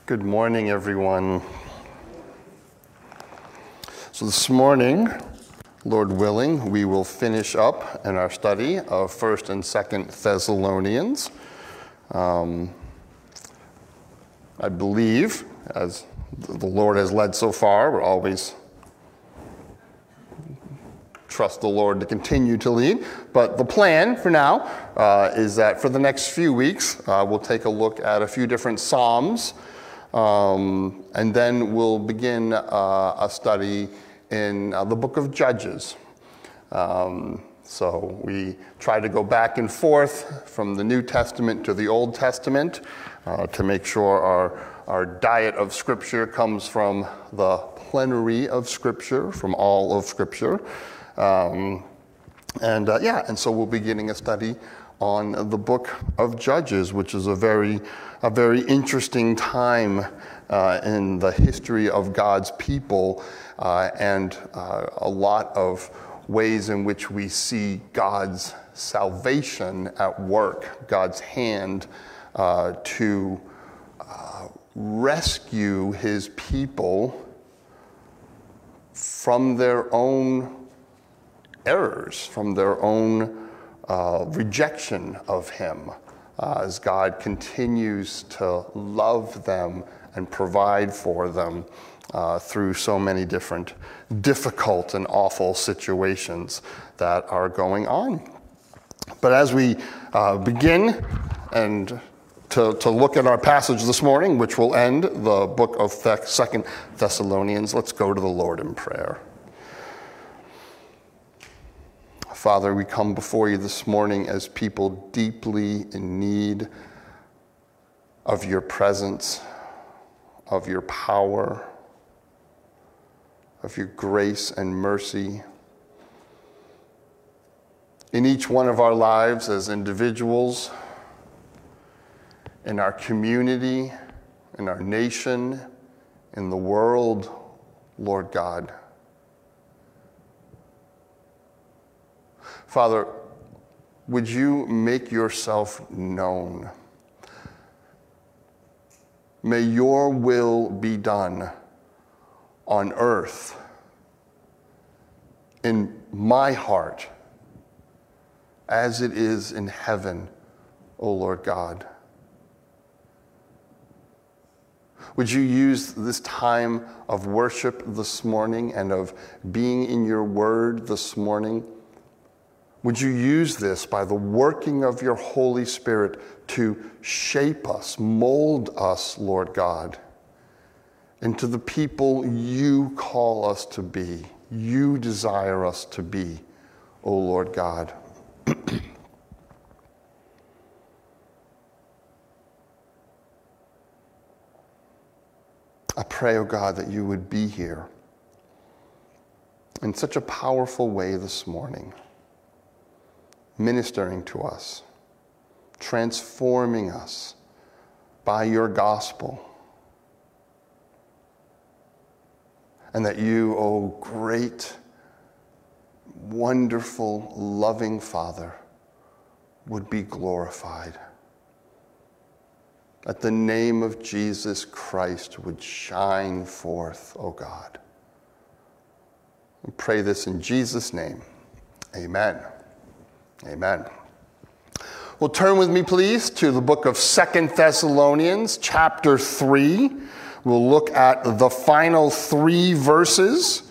Good morning, everyone. So this morning, Lord willing, we will finish up in our study of 1st and 2nd Thessalonians. I believe, as the Lord has led so far, we'll always trust the Lord to continue to lead. But the plan for now is that for the next few weeks, we'll take a look at a few different Psalms, and then we'll begin a study in the book of Judges. So we try to go back and forth from the New Testament to the Old Testament to make sure our diet of Scripture comes from the plenary of Scripture, from all of Scripture. And so we'll be beginning a study on the book of Judges, which is a very interesting time in the history of God's people, and a lot of ways in which we see God's salvation at work, God's hand to rescue his people from their own errors, from their own rejection of him, as God continues to love them and provide for them through so many different difficult and awful situations that are going on. But as we begin and to look at our passage this morning, which will end the book of 2nd Thessalonians, let's go to the Lord in prayer. Father, we come before you this morning as people deeply in need of your presence, of your power, of your grace and mercy in each one of our lives as individuals, in our community, in our nation, in the world, Lord God. Father, would you make yourself known? May your will be done on earth, in my heart, as it is in heaven, O Lord God. Would you use this time of worship this morning and of being in your word this morning? Would you use this by the working of your Holy Spirit to shape us, mold us, Lord God, into the people you call us to be, you desire us to be, O Lord God. I pray, O God, that you would be here in such a powerful way this morning, ministering to us, transforming us by your gospel. And that you, O great, wonderful, loving Father, would be glorified. That the name of Jesus Christ would shine forth, O God. We pray this in Jesus' name. Amen. Amen. Well, turn with me, please, to the book of 2nd Thessalonians, chapter 3. We'll look at the final 3 verses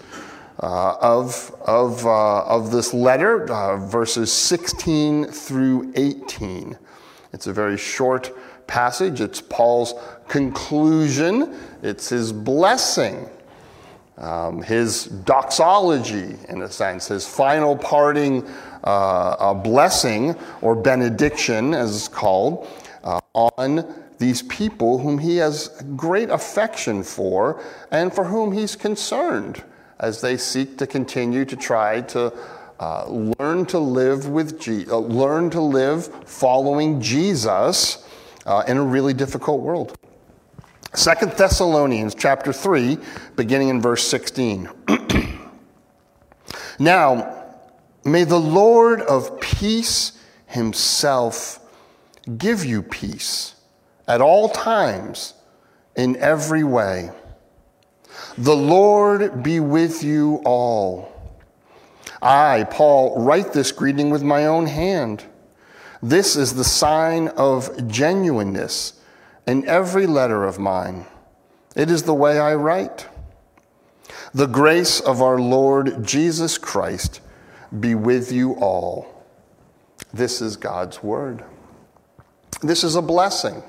of this letter, verses 16 through 18. It's a very short passage. It's Paul's conclusion. It's his blessing, his doxology, in a sense, his final parting a blessing, or benediction as it's called, on these people whom he has great affection for and for whom he's concerned as they seek to continue to try to learn to live following Jesus in a really difficult world. 2nd Thessalonians chapter 3, beginning in verse 16. Now, may the Lord of peace himself give you peace at all times in every way. The Lord be with you all. I, Paul, write this greeting with my own hand. This is the sign of genuineness in every letter of mine. It is the way I write. The grace of our Lord Jesus Christ be with you all. This is God's word. This is a blessing.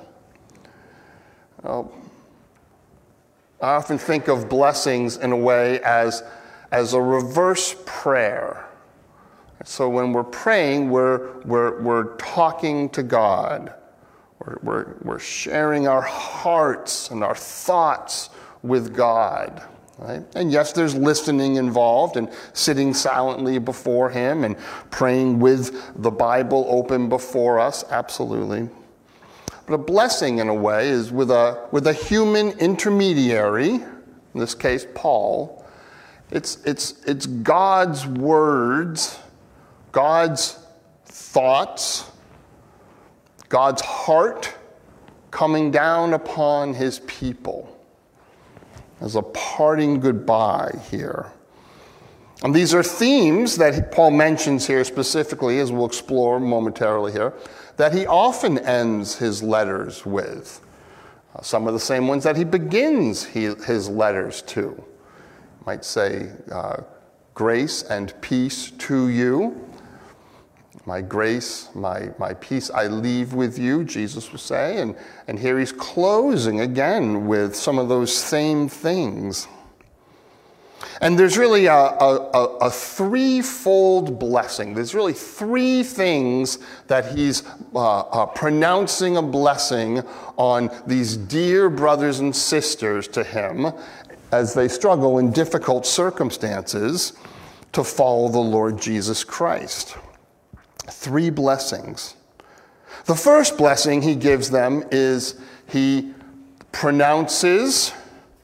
I often think of blessings in a way as a reverse prayer. So when we're praying, we're talking to God. We're sharing our hearts and our thoughts with God. Right? And yes, there's listening involved and sitting silently before him and praying with the Bible open before us, absolutely. But a blessing in a way is with a human intermediary, in this case Paul. It's God's words, God's thoughts, God's heart coming down upon his people as a parting goodbye here. And these are themes that Paul mentions here specifically, as we'll explore momentarily here, that he often ends his letters with. Some of the same ones that he begins his letters to. You might say, grace and peace to you. My grace, my peace I leave with you, Jesus will say. And here he's closing again with some of those same things. And there's really a threefold blessing. There's really three things that he's pronouncing a blessing on these dear brothers and sisters to him as they struggle in difficult circumstances to follow the Lord Jesus Christ. Three blessings. The first blessing he gives them is he pronounces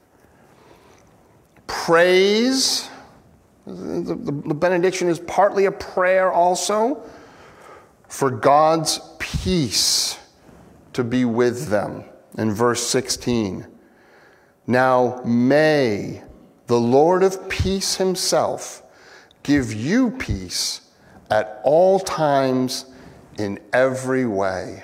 praise. The benediction is partly a prayer also for God's peace to be with them. In verse 16, now may the Lord of peace himself give you peace at all times in every way.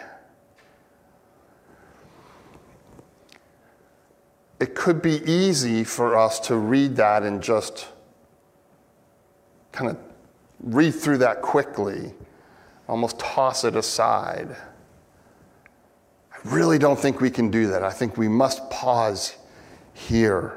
It could be easy for us to read that and just kind of read through that quickly, almost toss it aside. I really don't think we can do that. I think we must pause here.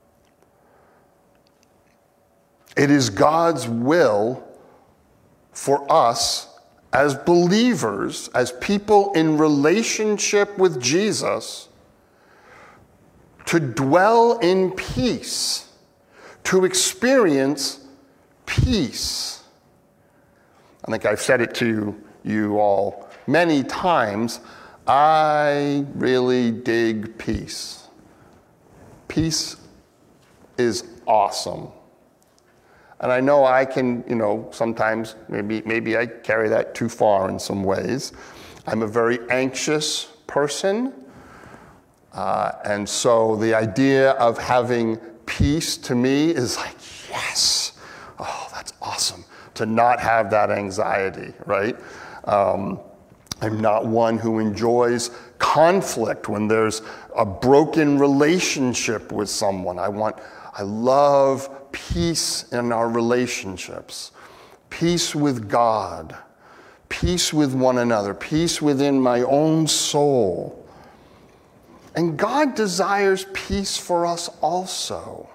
It is God's will for us as believers, as people in relationship with Jesus, to dwell in peace, to experience peace. I think I've said it to you all many times. I really dig peace. Peace is awesome. And I know I can, sometimes maybe I carry that too far in some ways. I'm a very anxious person. And so the idea of having peace to me is like, yes, oh, that's awesome to not have that anxiety, right? I'm not one who enjoys conflict when there's a broken relationship with someone. I love peace in our relationships, peace with God, peace with one another, peace within my own soul. And God desires peace for us also.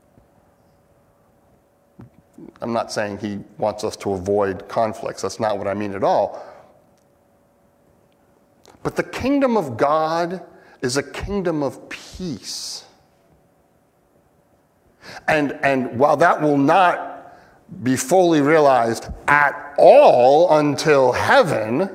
I'm not saying he wants us to avoid conflicts. That's not what I mean at all. But the kingdom of God is a kingdom of peace. And while that will not be fully realized at all until heaven,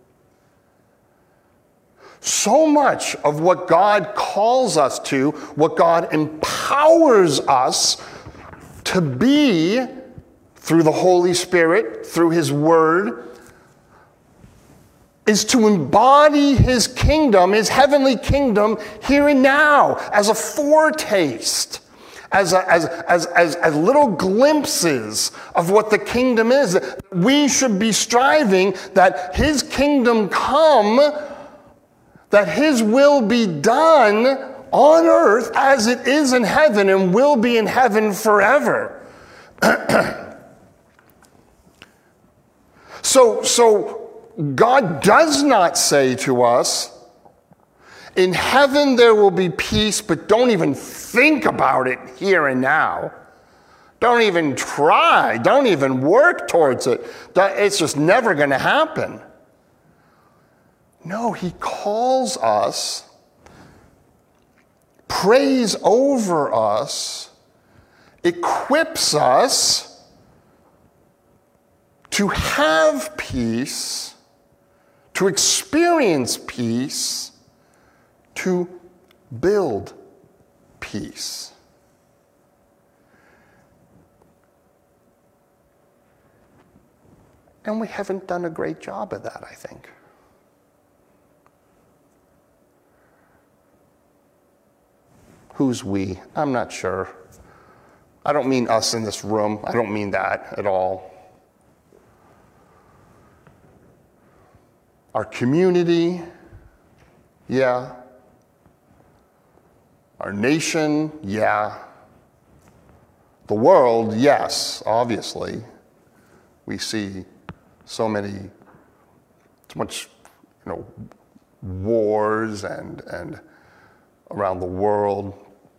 so much of what God calls us to, what God empowers us to be through the Holy Spirit, through his word, is to embody his kingdom, his heavenly kingdom, here and now, as a foretaste, as little glimpses of what the kingdom is. We should be striving that his kingdom come, that his will be done on earth as it is in heaven and will be in heaven forever. So God does not say to us, in heaven there will be peace, but don't even think about it here and now. Don't even try. Don't even work towards it. It's just never going to happen. No, he calls us, prays over us, equips us to have peace, to experience peace, to build peace. And we haven't done a great job of that, I think. Who's we? I'm not sure. I don't mean us in this room. I don't mean that at all. Our community, yeah. Our nation, yeah. The world, yes, obviously. We see so much, wars and around the world.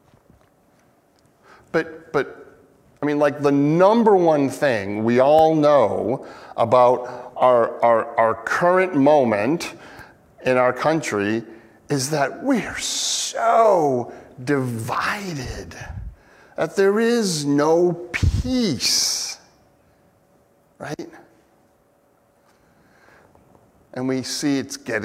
But I mean, like, the number one thing we all know about our current moment in our country is that we are so divided that there is no peace, right? And we see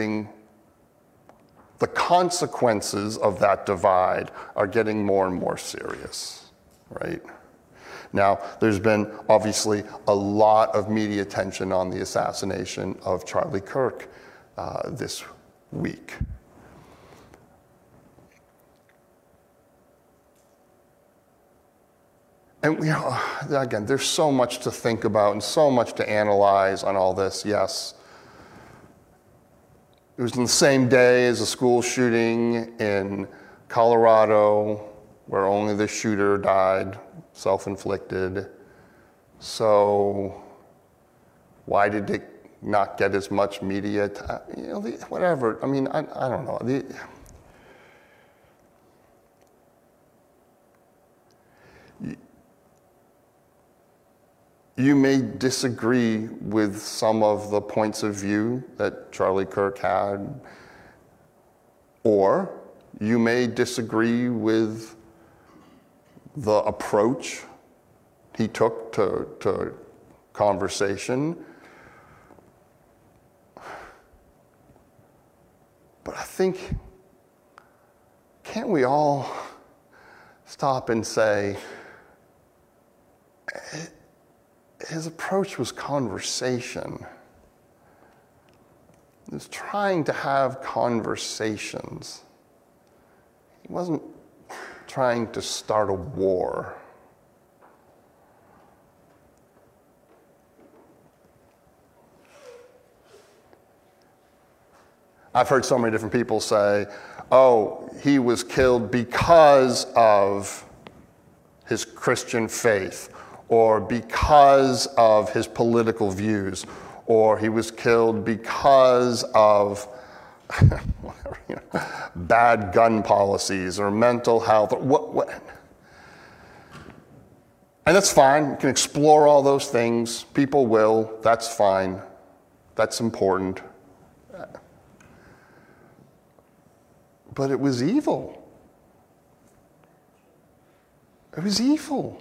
the consequences of that divide are getting more and more serious, right? Now, there's been obviously a lot of media attention on the assassination of Charlie Kirk this week. And again, there's so much to think about and so much to analyze on all this, yes. It was on the same day as a school shooting in Colorado where only the shooter died, self-inflicted. So why did it not get as much media time? Whatever. I mean, I don't know. You may disagree with some of the points of view that Charlie Kirk had, or you may disagree with the approach he took to conversation. But I think, can't we all stop and say, his approach was conversation. He was trying to have conversations. He wasn't trying to start a war. I've heard so many different people say, oh, he was killed because of his Christian faith, or because of his political views, or he was killed because of bad gun policies or mental health. What? And that's fine. You can explore all those things. People will. That's fine. That's important. But it was evil. It was evil.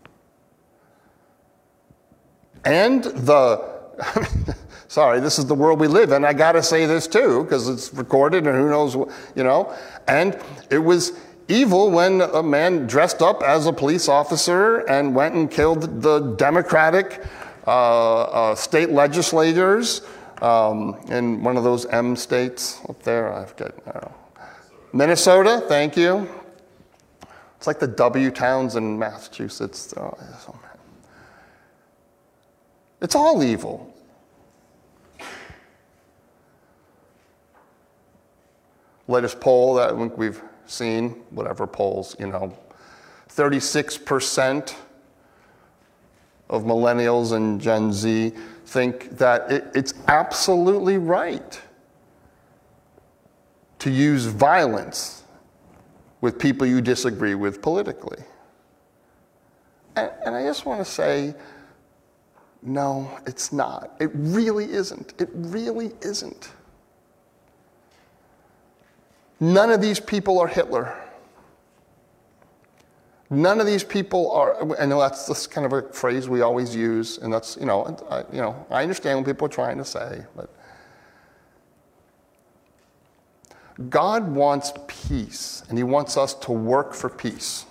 And sorry, this is the world we live in. I got to say this too, because it's recorded and who knows, And it was evil when a man dressed up as a police officer and went and killed the Democratic state legislators in one of those M states up there. I don't know. Minnesota, thank you. It's like the W towns in Massachusetts. It's all evil. Latest poll that we've seen, whatever polls, 36% of millennials and Gen Z think that it's absolutely right to use violence with people you disagree with politically. And I just want to say, no, it's not. It really isn't. It really isn't. None of these people are Hitler. None of these people are, I know that's kind of a phrase we always use, and that's, I understand what people are trying to say, but God wants peace, and he wants us to work for peace.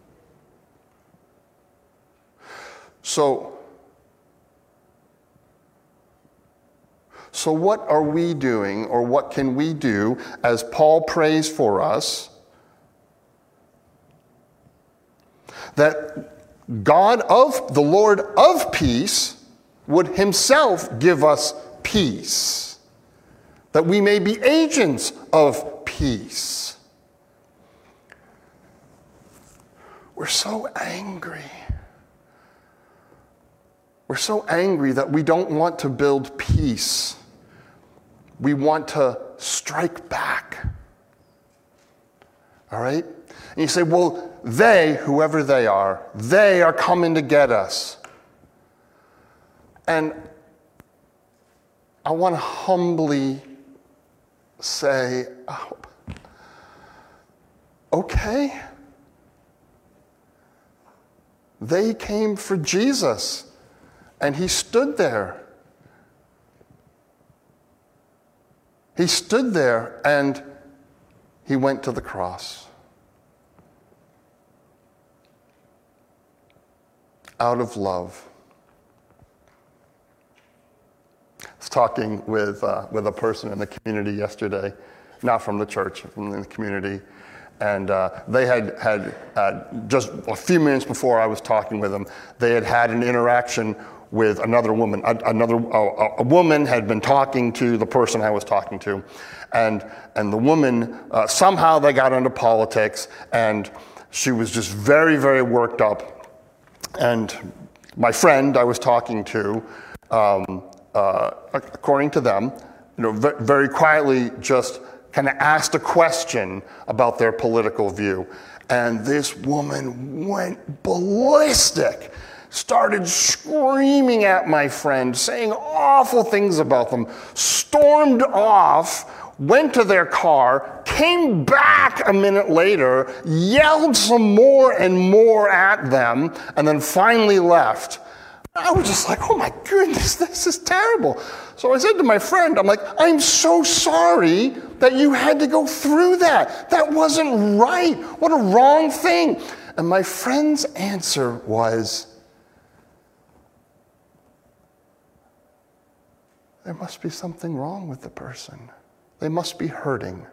So what are we doing, or what can we do as Paul prays for us that God the Lord of peace would himself give us peace, that we may be agents of peace? We're so angry. We're so angry that we don't want to build peace. We want to strike back. All right? And you say, well, whoever they are coming to get us. And I want to humbly say, okay. They came for Jesus, and he stood there. He stood there and he went to the cross. Out of love. I was talking with a person in the community yesterday, not from the church, from the community, and they had just a few minutes before I was talking with them, they had an interaction with another woman. A woman had been talking to the person I was talking to, and the woman, somehow they got into politics, and she was just very, very worked up. And my friend I was talking to, according to them, very quietly just kind of asked a question about their political view. And this woman went ballistic, started screaming at my friend, saying awful things about them, stormed off, went to their car, came back a minute later, yelled some more and more at them, and then finally left. I was just like, oh my goodness, this is terrible. So I said to my friend, I'm like, I'm so sorry that you had to go through that. That wasn't right. What a wrong thing. And my friend's answer was, there must be something wrong with the person. They must be hurting.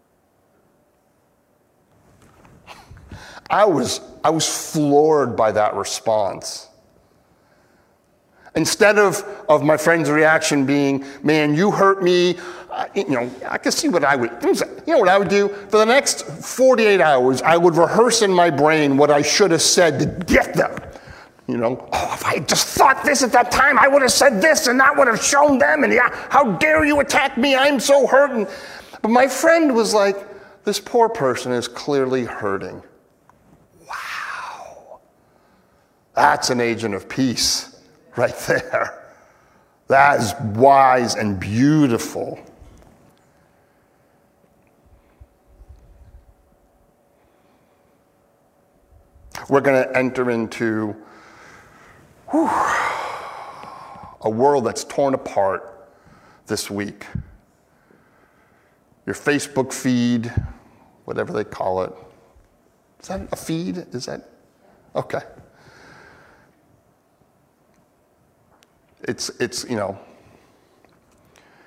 I was floored by that response. Instead of my friend's reaction being, man, you hurt me, I could see what I would, what I would do? For the next 48 hours, I would rehearse in my brain what I should have said to get them. If I just thought this at that time, I would have said this, and that would have shown them, and yeah, how dare you attack me, I'm so hurting. But my friend was like, this poor person is clearly hurting. Wow. That's an agent of peace right there. That is wise and beautiful. We're going to enter into a world that's torn apart this week. Your Facebook feed, whatever they call it. Is that a feed? Is that? Okay. It's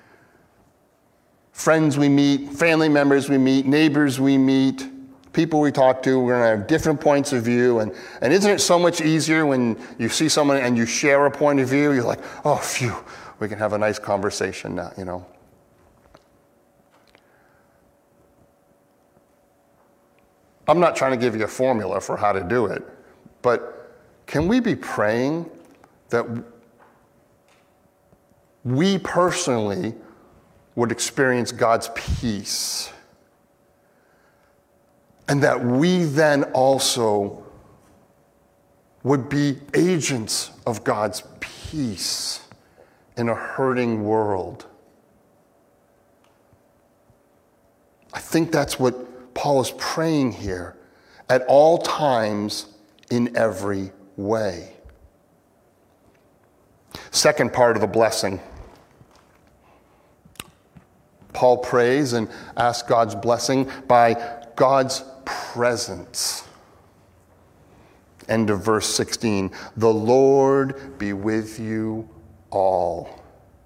friends we meet, family members we meet, neighbors we meet, people we talk to, we're going to have different points of view. And isn't it so much easier when you see someone and you share a point of view? You're like, oh, phew, we can have a nice conversation now, you know. I'm not trying to give you a formula for how to do it, but can we be praying that we personally would experience God's peace, and that we then also would be agents of God's peace in a hurting world? I think that's what Paul is praying here, at all times, in every way. Second part of the blessing. Paul prays and asks God's blessing by God's presence. End of verse 16. The Lord be with you all.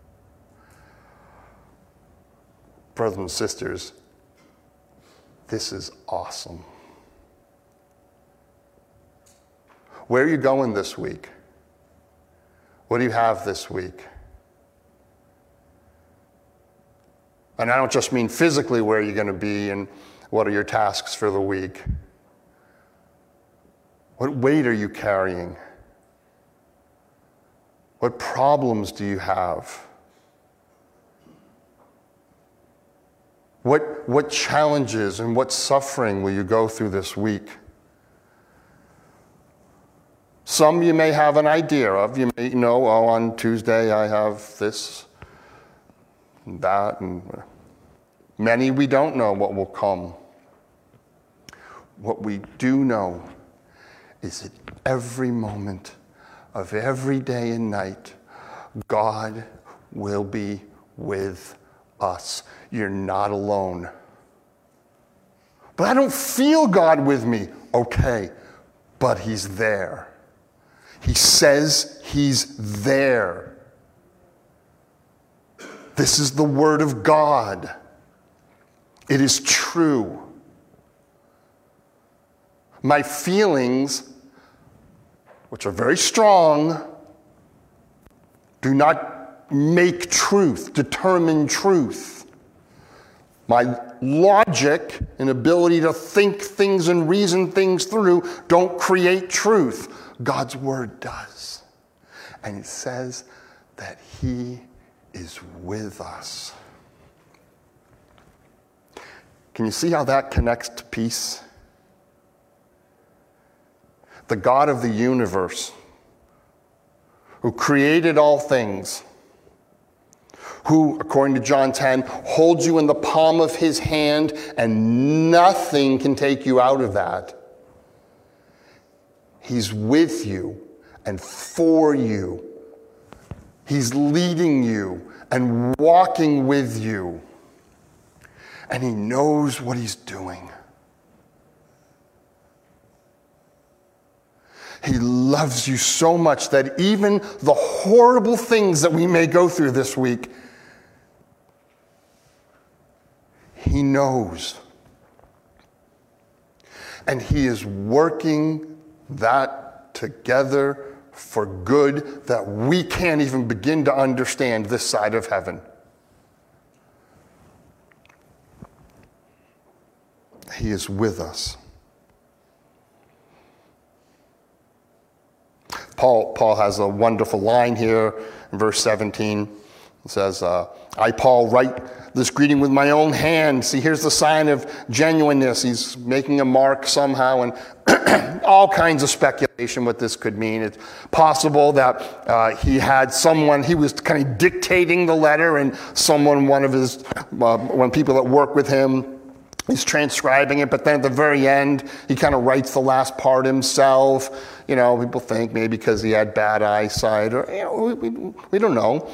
Brothers and sisters, this is awesome. Where are you going this week? What do you have this week? And I don't just mean physically where you're going to be and what are your tasks for the week. What weight are you carrying? What problems do you have? What challenges and what suffering will you go through this week? Some you may have an idea of. You may know, oh, on Tuesday I have this and that, and many we don't know what will come. What we do know is that every moment of every day and night, God will be with us. You're not alone. But I don't feel God with me. Okay, but He's there. He says He's there. This is the Word of God. It is true. My feelings, which are very strong, do not make truth, determine truth. My logic and ability to think things and reason things through don't create truth. God's Word does. And it says that He is with us. Can you see how that connects to peace? The God of the universe, who created all things, who, according to John 10, holds you in the palm of His hand and nothing can take you out of that. He's with you and for you. He's leading you and walking with you. And He knows what He's doing. He loves you so much that even the horrible things that we may go through this week, He knows. And He is working that together for good that we can't even begin to understand this side of heaven. He is with us. Paul has a wonderful line here in verse 17. It says, I, Paul, write this greeting with my own hand. See, here's the sign of genuineness. He's making a mark somehow, and all kinds of speculation what this could mean. It's possible that he had someone, he was kind of dictating the letter, and someone, one of his, one people that work with him, he's transcribing it, but then at the very end, he kind of writes the last part himself. You know, people think maybe because he had bad eyesight, or, you know, we don't know.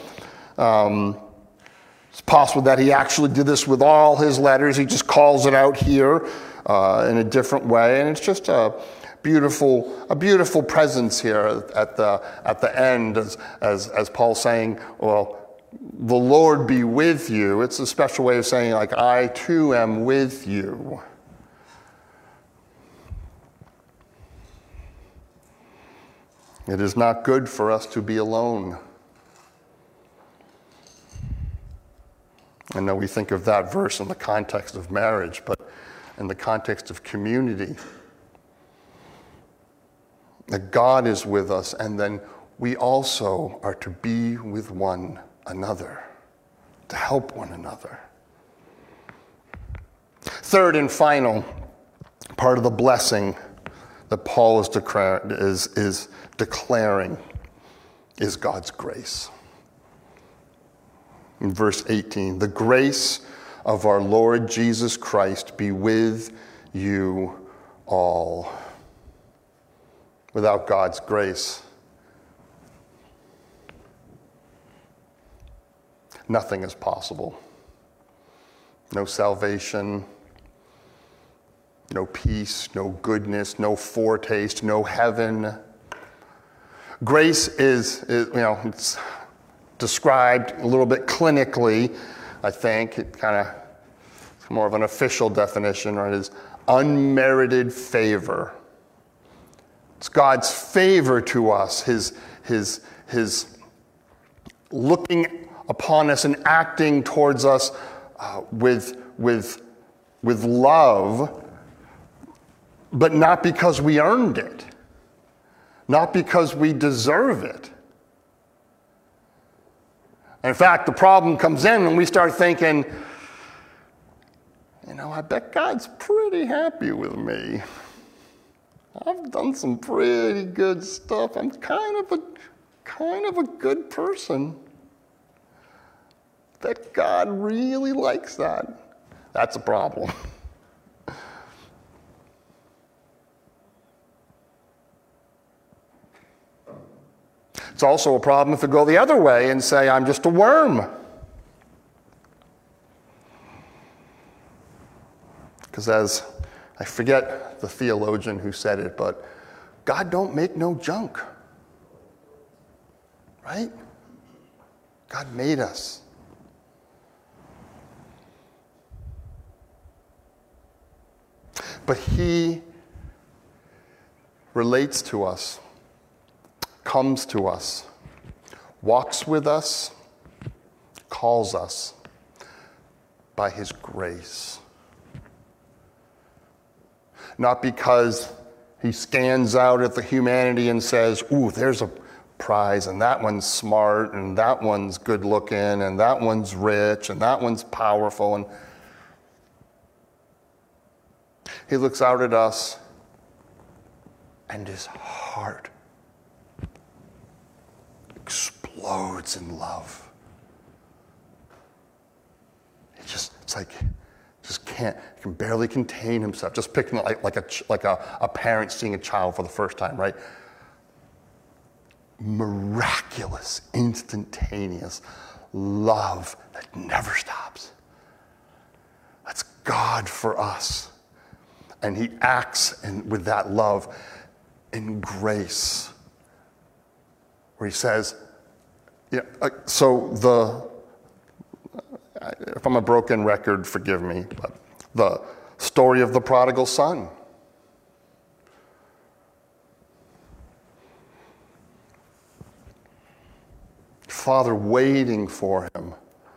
It's possible that he actually did this with all his letters. He just calls it out here in a different way, and it's just a beautiful presence here at the end, as Paul's saying, well, the Lord be with you. It's a special way of saying, like, I too am with you. It is not good for us to be alone. I know we think of that verse in the context of marriage, but in the context of community, that God is with us, and then we also are to be with one another, to help one another. Third and final part of the blessing that Paul is declaring is God's grace. In verse 18, the grace of our Lord Jesus Christ be with you all. Without God's grace, nothing is possible. No salvation, no peace, no goodness, no foretaste, no heaven. Grace is it's described a little bit clinically, I think. It's more of an official definition, right? Is unmerited favor. It's God's favor to us, his looking upon us and acting towards us with love, but not because we earned it, not because we deserve it. In fact, the problem comes in when we start thinking, I bet God's pretty happy with me. I've done some pretty good stuff. I'm kind of a good person. That God really likes that. That's a problem. It's also a problem if we go the other way and say, I'm just a worm. Because I forget the theologian who said it, but God don't make no junk. Right? God made us. But he relates to us, comes to us, walks with us, calls us by his grace. Not because he scans out at the humanity and says, ooh, there's a prize, and that one's smart, and that one's good looking, and that one's rich, and that one's powerful. And he looks out at us, and his heart explodes in love. He can barely contain himself. Just picking like a parent seeing a child for the first time, right? Miraculous, instantaneous love that never stops. That's God for us. And he acts with that love in grace. Where he says, if I'm a broken record, forgive me, but the story of the prodigal son. Father waiting for him.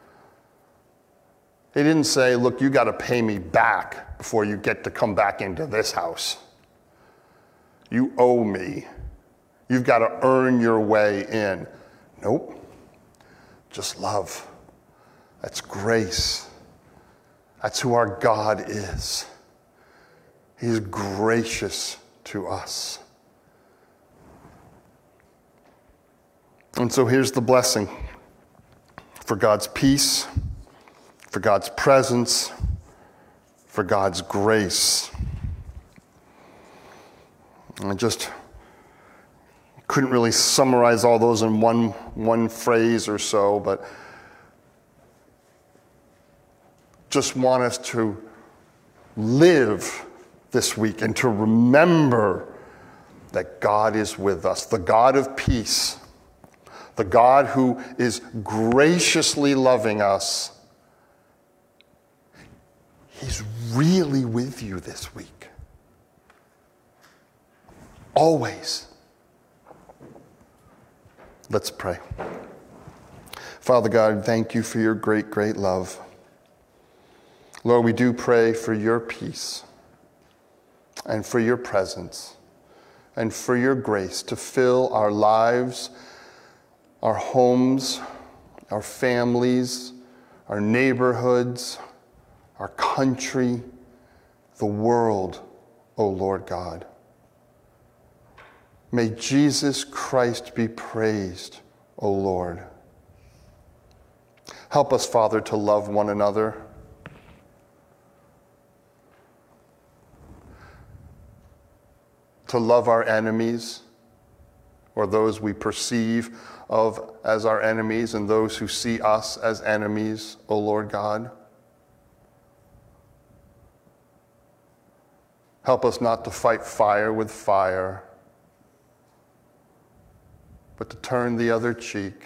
He didn't say, look, you got to pay me back before you get to come back into this house. You owe me. You've got to earn your way in. Nope. Just love. That's grace. That's who our God is. He's gracious to us. And so here's the blessing for God's peace, for God's presence, for God's grace. I just couldn't really summarize all those in one phrase or so, but just want us to live this week and to remember that God is with us, the God of peace, The God who is graciously loving us, He's really with you this week. Always. Let's pray. Father God, thank you for your great, great love. Lord, we do pray for your peace and for your presence and for your grace to fill our lives, our homes, our families, our neighborhoods, our country, the world, O Lord God. May Jesus Christ be praised, O Lord. Help us, Father, to love one another. To love our enemies, or those we perceive of as our enemies, and those who see us as enemies, O Lord God. Help us not to fight fire with fire, but to turn the other cheek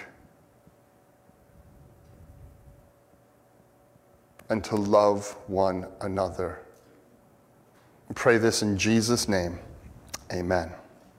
and to love one another. We pray this in Jesus' name. Amen.